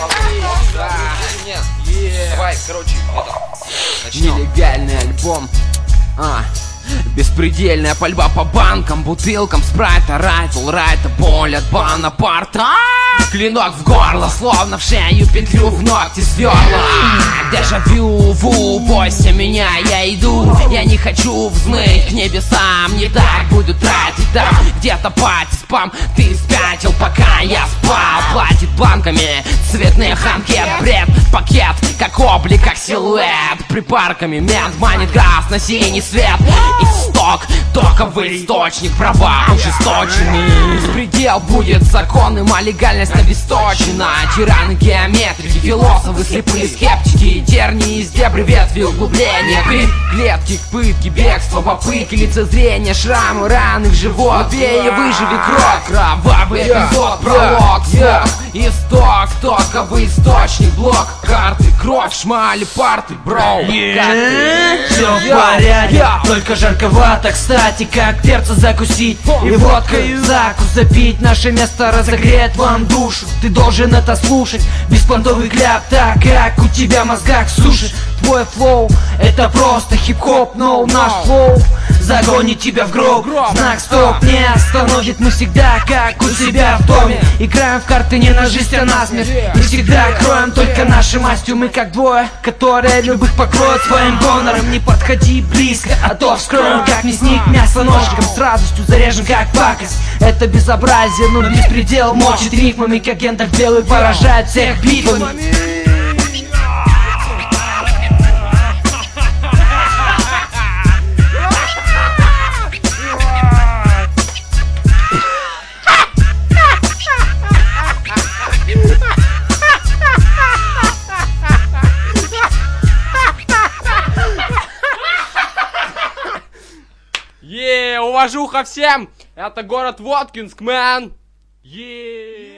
Давай, короче, начнем. Нелегальный альбом. Беспредельная пальба по банкам, бутылкам спрайта, райтл, райта, боль от Бонапарта. Клинок в горло, словно в шею петлю в ногти сверла. Дежавю, бойся меня, я иду. Я не хочу взмыть к небесам. Не так буду тратить там где-то пати спам. Ты спятил, пока я спал. Платит бланками цветных анкет. Бред, пакет, как облик, как силуэт. Припарками мент манит газ на синий свет. Исток, токовый источник, права ужесточены. Предел будет законным, а легальность обесточена. Тираны геометрики, философы, слепые скептики. Тернии из дебри, ветви, углубления. Крик, клетки, пытки, бегство, попытки, лицезрение, шрамы, раны в живот. Бей и выживи кровь, кровавый эпизод, пролог, звук, исток, токовый источник, блок, карты, кровь, шмали, парты, бро. Все в порядке, только жарковато, кстати, как перца закусить и водкой закус запить. Наше место разогреет вам душу, ты должен это слушать. Беспонтовый кляп, так как у тебя в мозгах сушит. Твой флоу, это просто хип-хоп, но наш флоу загонит тебя в гроб. Знак стоп не остановит, мы всегда как у себя в доме. Играем в карты не на жизнь, а на смерть. Не всегда кроем только нашей мастью. Мы как двое, которые любых покроют своим гонором. Не подходи близко, а то вскроем как мясник мясо ножиком. С радостью зарежем как пакость. Это безобразие, но беспредел мочит рифмами, как Гендальф белый поражает всех битвами. Уважуха всем! Это город Воткинск, мэн!